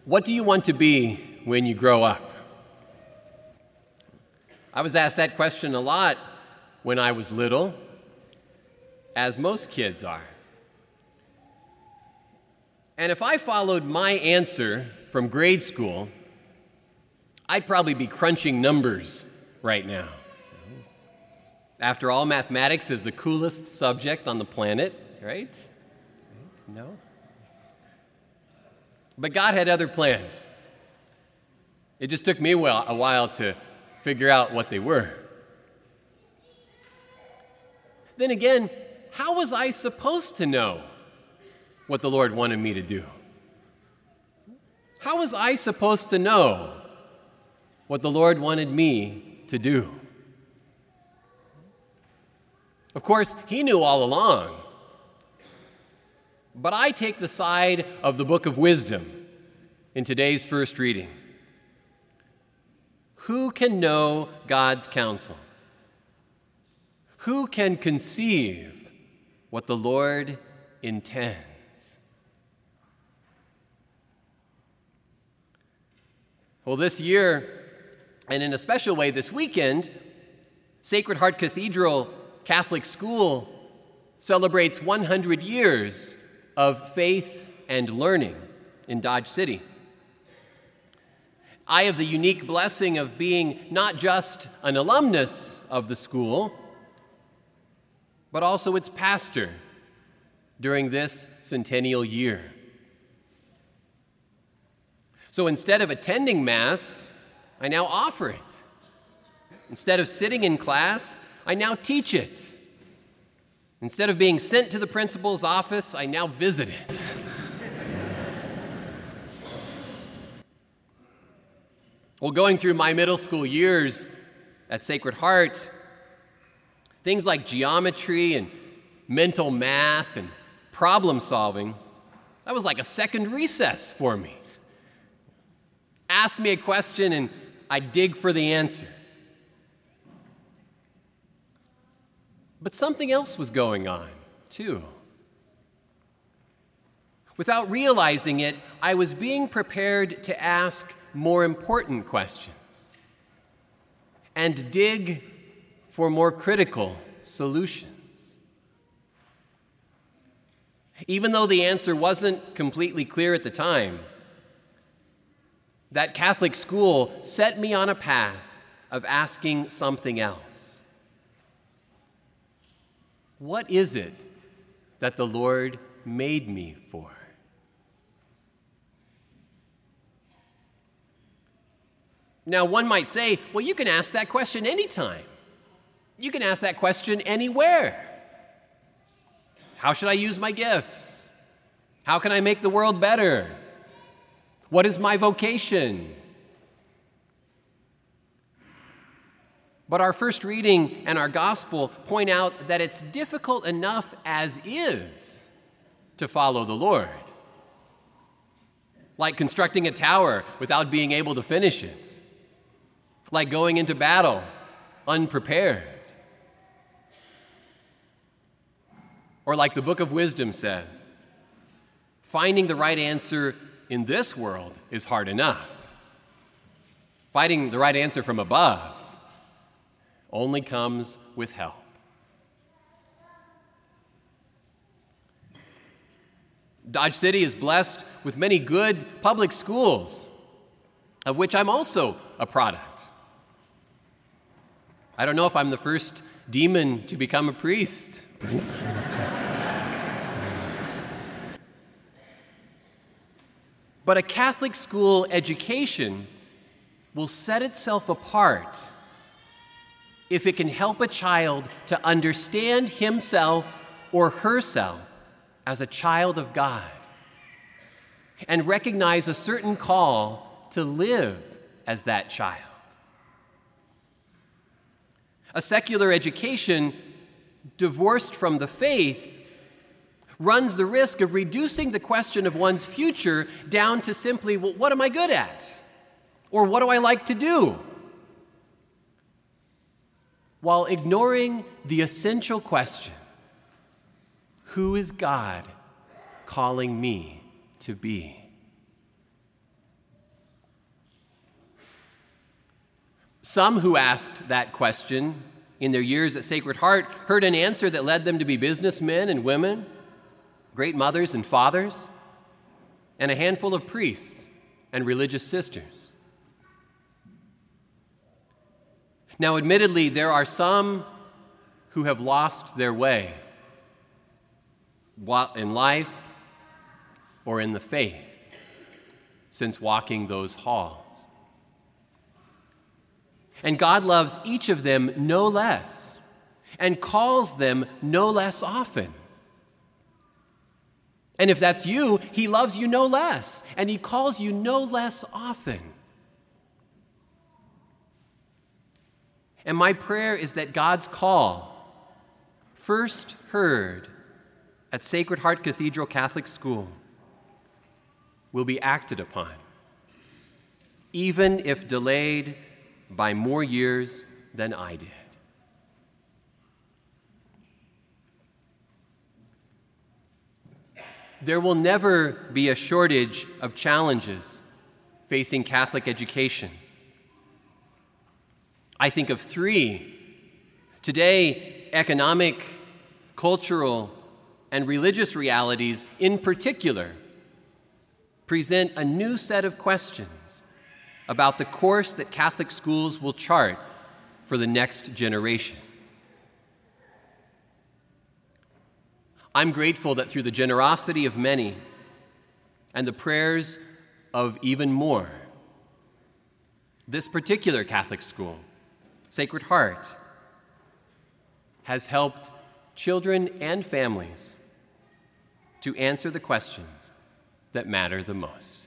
What do you want to be when you grow up? I was asked that question a lot when I was little, as most kids are. And if I followed my answer from grade school, I'd probably be crunching numbers right now. After all, mathematics is the coolest subject on the planet, right? No? But God had other plans. It just took me a while to figure out what they were. Then again, how was I supposed to know what the Lord wanted me to do? How was I supposed to know what the Lord wanted me to do? Of course, He knew all along. But I take the side of the book of wisdom in today's first reading. Who can know God's counsel? Who can conceive what the Lord intends? Well, this year, and in a special way this weekend, Sacred Heart Cathedral Catholic School celebrates 100 years of faith and learning in Dodge City. I have the unique blessing of being not just an alumnus of the school, but also its pastor during this centennial year. So instead of attending Mass, I now offer it. Instead of sitting in class, I now teach it. Instead of being sent to the principal's office, I now visit it. Well, going through my middle school years at Sacred Heart, things like geometry and mental math and problem solving, that was like a second recess for me. Ask me a question and I dig for the answer. But something else was going on, too. Without realizing it, I was being prepared to ask more important questions and dig for more critical solutions. Even though the answer wasn't completely clear at the time, that Catholic school set me on a path of asking something else. What is it that the Lord made me for? Now, one might say, well, you can ask that question anytime. You can ask that question anywhere. How should I use my gifts? How can I make the world better? What is my vocation? But our first reading and our gospel point out that it's difficult enough as is to follow the Lord. Like constructing a tower without being able to finish it. Like going into battle unprepared. Or like the Book of Wisdom says, finding the right answer in this world is hard enough. Finding the right answer from above only comes with help. Dodge City is blessed with many good public schools, of which I'm also a product. I don't know if I'm the first demon to become a priest. But a Catholic school education will set itself apart if it can help a child to understand himself or herself as a child of God and recognize a certain call to live as that child. A secular education divorced from the faith runs the risk of reducing the question of one's future down to simply, well, what am I good at? Or what do I like to do? While ignoring the essential question, who is God calling me to be? Some who asked that question in their years at Sacred Heart heard an answer that led them to be businessmen and women, great mothers and fathers, and a handful of priests and religious sisters. Now, admittedly, there are some who have lost their way in life or in the faith since walking those halls. And God loves each of them no less and calls them no less often. And if that's you, he loves you no less and he calls you no less often. And my prayer is that God's call, first heard at Sacred Heart Cathedral Catholic School, will be acted upon, even if delayed by more years than I did. There will never be a shortage of challenges facing Catholic education. I think of three. Today, economic, cultural, and religious realities in particular present a new set of questions about the course that Catholic schools will chart for the next generation. I'm grateful that through the generosity of many and the prayers of even more, this particular Catholic school, Sacred Heart, has helped children and families to answer the questions that matter the most.